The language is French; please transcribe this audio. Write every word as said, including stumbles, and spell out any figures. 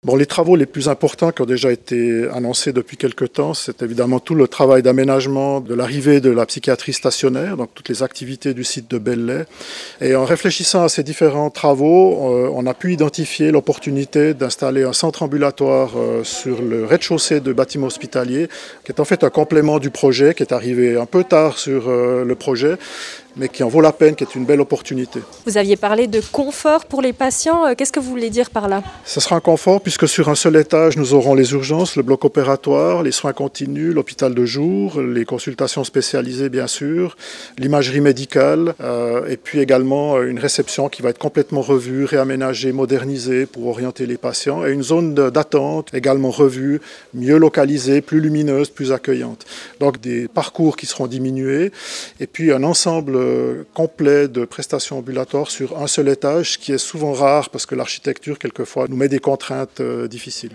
Bon, les travaux les plus importants qui ont déjà été annoncés depuis quelque temps, c'est évidemment tout le travail d'aménagement de l'arrivée de la psychiatrie stationnaire, donc toutes les activités du site de Belley. Et en réfléchissant à ces différents travaux, euh, on a pu identifier l'opportunité d'installer un centre ambulatoire euh, sur le rez-de-chaussée de bâtiment hospitalier, qui est en fait un complément du projet, qui est arrivé un peu tard sur euh, le projet, mais qui en vaut la peine, qui est une belle opportunité. Vous aviez parlé de confort pour les patients. Qu'est-ce que vous voulez dire par là? Ce sera un confort puisque sur un seul étage, nous aurons les urgences, le bloc opératoire, les soins continus, l'hôpital de jour, les consultations spécialisées bien sûr, l'imagerie médicale euh, et puis également une réception qui va être complètement revue, réaménagée, modernisée pour orienter les patients et une zone d'attente également revue, mieux localisée, plus lumineuse, plus accueillante. Donc des parcours qui seront diminués et puis un ensemble complet de prestations ambulatoires sur un seul étage, ce qui est souvent rare parce que l'architecture, quelquefois, nous met des contraintes difficiles.